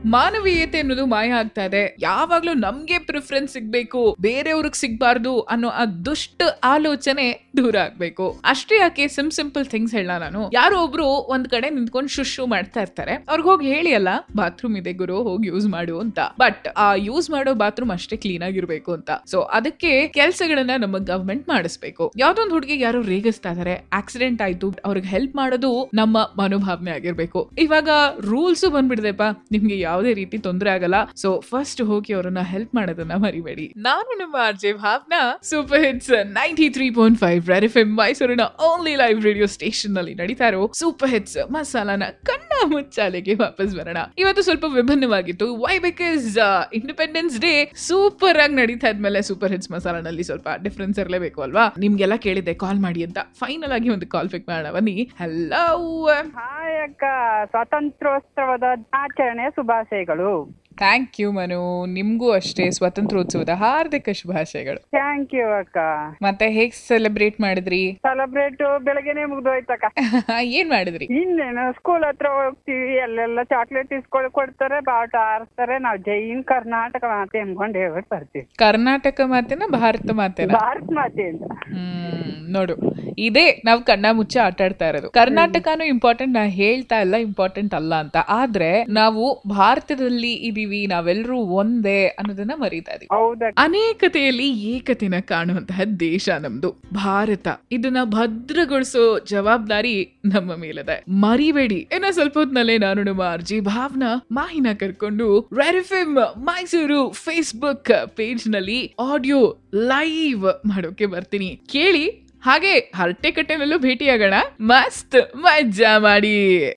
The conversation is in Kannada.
ಮಾನವೀಯತೆ ಅನ್ನೋದು ಮಾಯ ಆಗ್ತಾ ಇದೆ. ಯಾವಾಗ್ಲೂ ನಮ್ಗೆ ಪ್ರಿಫರೆನ್ಸ್ ಸಿಗ್ಬೇಕು, ಬೇರೆಯವ್ರಿಗೆ ಸಿಗ್ಬಾರ್ದು ಅನ್ನೋ ಆ ದುಷ್ಟ ಆಲೋಚನೆ ದೂರ ಆಗ್ಬೇಕು. ಅಷ್ಟೇ ಯಾಕೆ ಸಿಂಪಲ್ ಥಿಂಗ್ಸ್ ಹೇಳ. ನಾನು ಯಾರೋ ಒಬ್ರು ಒಂದ್ ಕಡೆ ನಿಂತ್ಕೊಂಡು ಶುಶು ಮಾಡ್ತಾ ಇರ್ತಾರೆ, ಅವ್ರಿಗೆ ಹೋಗಿ ಹೇಳಿ ಅಲ್ಲ ಬಾತ್ರೂಮ್ ಇದೆ ಗುರು, ಹೋಗಿ ಯೂಸ್ ಮಾಡು ಅಂತ. ಬಟ್ ಆ ಯೂಸ್ ಮಾಡೋ ಬಾತ್ರೂಮ್ ಅಷ್ಟೇ ಕ್ಲೀನ್ ಆಗಿರ್ಬೇಕು ಅಂತ. ಸೊ ಅದಕ್ಕೆ ಕೆಲ್ಸಗಳನ್ನ ನಮ್ಮ ಗವರ್ಮೆಂಟ್ ಮಾಡಿಸ್ಬೇಕು. ಯಾವ್ದೊಂದು ಹುಡುಗಿಗೆ ಯಾರೋ ರೇಗಿಸ್ತಾ ಇದಾರೆ, ಆಕ್ಸಿಡೆಂಟ್ ಆಯ್ತು, ಅವ್ರಿಗೆ ಹೆಲ್ಪ್ ಮಾಡೋದು ನಮ್ಮ ಮನೋಭಾವನೆ ಆಗಿರ್ಬೇಕು. ಇವಾಗ ರೂಲ್ಸ್ ಬಂದ್ಬಿಡ್ದೆಪ್ಪ, ನಿಮ್ಗೆ ಯಾವುದೇ ರೀತಿ ತೊಂದರೆ ಆಗಲ್ಲ. ಸೊ ಫಸ್ಟ್ ಹೋಗಿ ಅವರನ್ನ ಹೆಲ್ಪ್ ಮಾಡೋದನ್ನ ಮರಿಬೇಡಿ. ನಾನು ನಿಮ್ಮ RJ Bhavana, super hits 93.5 red FM ಮೈಸೂರಿನ ಓನ್ಲಿ ಲೈವ್ ರೇಡಿಯೋ ಸ್ಟೇಷನ್ ನಲ್ಲಿ ನಡೀತಾ ಇರೋ ಸೂಪರ್ ಹಿಟ್ಸ್ ಮಸಾಲಾನ ಕಣ್ಣ ಮುಚ್ಚಾಲೆಗೆ ವಾಪಸ್ ಬರೋಣ. ಇವತ್ತು ಸ್ವಲ್ಪ ವಿಭಿನ್ನವಾಗಿತ್ತು. Why? Because independence day super ಆಗಿ ನಡೀತಾ ಇದ್ಮೇಲೆ ಸೂಪರ್ ಹಿಟ್ಸ್ ಮಸಾಲಾನಲ್ಲಿ ಸ್ವಲ್ಪ ಡಿಫ್ರೆನ್ಸ್ ಇರಲೇಬೇಕು ಅಲ್ವಾ? ನಿಮ್ಗೆಲ್ಲ ಕೇಳಿದ್ದೆ ಕಾಲ್ ಮಾಡಿ ಅಂತ. ಫೈನಲ್ ಆಗಿ ಒಂದು ಕಾಲ್ ಪಿಕ್ ಮಾಡೋಣ ಬನ್ನಿ. ಹಲೋ. ಹಾಯ್ ಅಕ್ಕ, ಸ್ವಾತಂತ್ರ್ಯೋತ್ಸವದ ಆಚರಣೆ ಶುಭಾಶಯಗಳು. ಥ್ಯಾಂಕ್ ಯು ಮನು, ನಿಮ್ಗೂ ಅಷ್ಟೇ ಸ್ವಾತಂತ್ರ್ಯೋತ್ಸವದ ಹಾರ್ದಿಕ ಶುಭಾಶಯಗಳು. ಥ್ಯಾಂಕ್ ಯು ಅಕ್ಕ. ಮತ್ತೆ ಹೇಗ್ ಸೆಲೆಬ್ರೇಟ್ ಮಾಡಿದ್ರಿ? ಸೆಲೆಬ್ರೇಟ್ ಬೆಳಗ್ಗೆನೆ ಮುಗ್ದೋಯ್ತಕ್ಕ. ಏನ್ ಮಾಡಿದ್ರಿ? ಇನ್ನೇನು, ಸ್ಕೂಲ್ ಹತ್ರ ಹೋಗ್ತೀವಿ, ಅಲ್ಲೆಲ್ಲ ಚಾಕ್ಲೇಟ್ ಇಸ್ಕೊಂಡು ಕೊಡ್ತಾರೆ, ಬಾವುಟ ಆರಿಸ್ತಾರೆ, ನಾವ್ ಜೈನ್ ಕರ್ನಾಟಕ ಮಾತೆ ಅನ್ಕೊಂಡು ಹೇಳ್ಬಿಟ್ಟು ಬರ್ತೀವಿ. ಕರ್ನಾಟಕ ಮಾತೆನ ಭಾರತ ಮಾತೆನ? ಭಾರತ ಮಾತೆ ಅಂತ. ನೋಡು, ಇದೇ ನಾವು ಕಣ್ಣ ಮುಚ್ಚ ಆಟ ಆಡ್ತಾ ಇರೋದು. ಕರ್ನಾಟಕನು ಇಂಪಾರ್ಟೆಂಟ್, ನಾ ಹೇಳ್ತಾ ಇಲ್ಲ ಇಂಪಾರ್ಟೆಂಟ್ ಅಲ್ಲ ಅಂತ. ಆದ್ರೆ ನಾವು ಭಾರತದಲ್ಲಿ ಇದೀವಿ, ನಾವೆಲ್ಲರೂ ಒಂದೇ ಅನ್ನೋದನ್ನ ಮರೀತಾ ಇದೀವಿ. ಅನೇಕತೆಯಲ್ಲಿ ಏಕತೆನ ಕಾಣುವಂತಹ ದೇಶ ನಮ್ದು ಭಾರತ. ಇದನ್ನ ಭದ್ರಗೊಳಿಸೋ ಜವಾಬ್ದಾರಿ ನಮ್ಮ ಮೇಲಿದೆ, ಮರಿಬೇಡಿ. ಇನ್ನ ಸ್ವಲ್ಪ ಹೊತ್ನಲ್ಲೇ ನಾನು ನಮ್ಮ ಆರ್ಜಿ ಭಾವನಾ ಮಾಹಿನ ಕರ್ಕೊಂಡು red FM Mysore Facebook page ನಲ್ಲಿ ಆಡಿಯೋ ಲೈವ್ ಮಾಡೋಕೆ ಬರ್ತೀನಿ. ಕೇಳಿ, ಹಾಗೆ ಹರಟೆ ಕಟ್ಟೆನಲ್ಲೂ ಭೇಟಿಯಾಗೋಣ. ಮಸ್ತ್ ಮಜಾ ಮಾಡಿ.